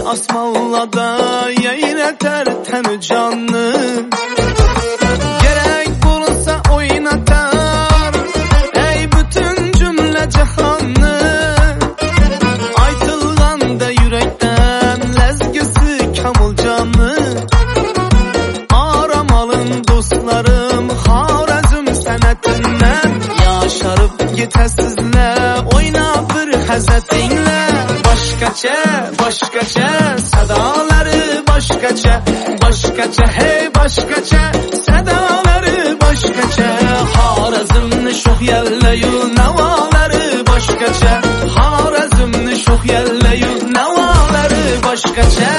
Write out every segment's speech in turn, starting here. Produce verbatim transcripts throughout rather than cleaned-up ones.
asmallada yayneter teni canlı. Gerek bulunsa oynatar ey bütün cümle cihanlı. Aytılgan da yürekten lezgisi kamıl canlı. Aram alın dostlarım Xorazm senetinden. Yaşarıp gitesizle oyna bir hazetinle. Başkaça, başkaça, sadaları başkaça, başkaça, hey başkaça, sadaları başkaça. Xorazmni sho'x yallayu navoları başkaça, Xorazmni sho'x yallayu navoları başkaça.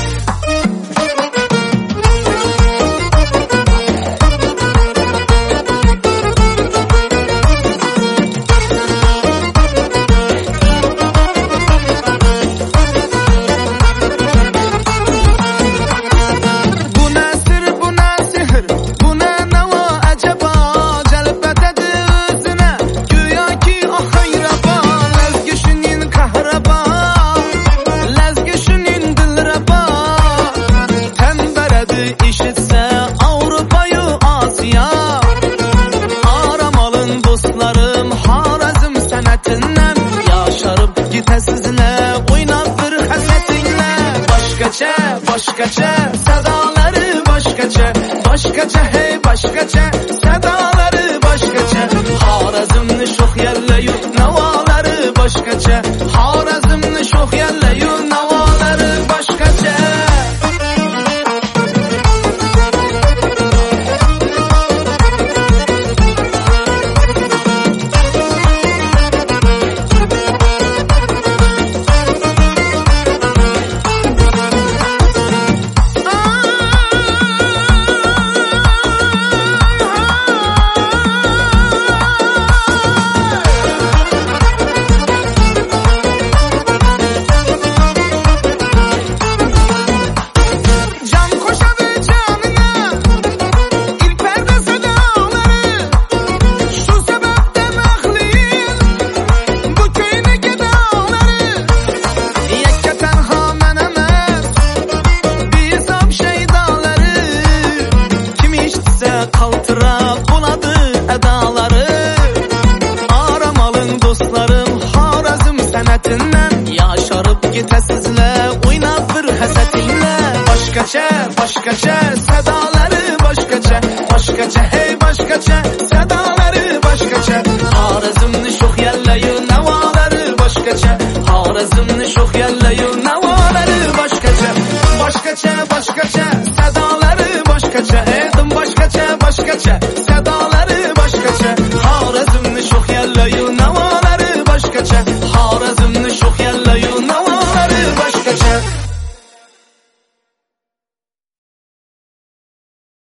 Gitesizle oynat bir hasetinle. Başkaça, başkaça, sadaları başkaça, başkaça, hey başkaça, sadaları başkaça. Xorazmni sho'x yallayu navoları başkaça, Xorazmni sho'x yallayu navoları başkaça. Kaltıra buladı edaları. Aram alın dostlarım Xorazm senetinden. Yaşarıp gitesizle oyna bir hasetinle. Başkaça, başkaça, sadaları başkaça, başkaça, hey başkaça, sadaları başkaça. Xorazmni sho'x yallayu navoları başkaça, Xorazm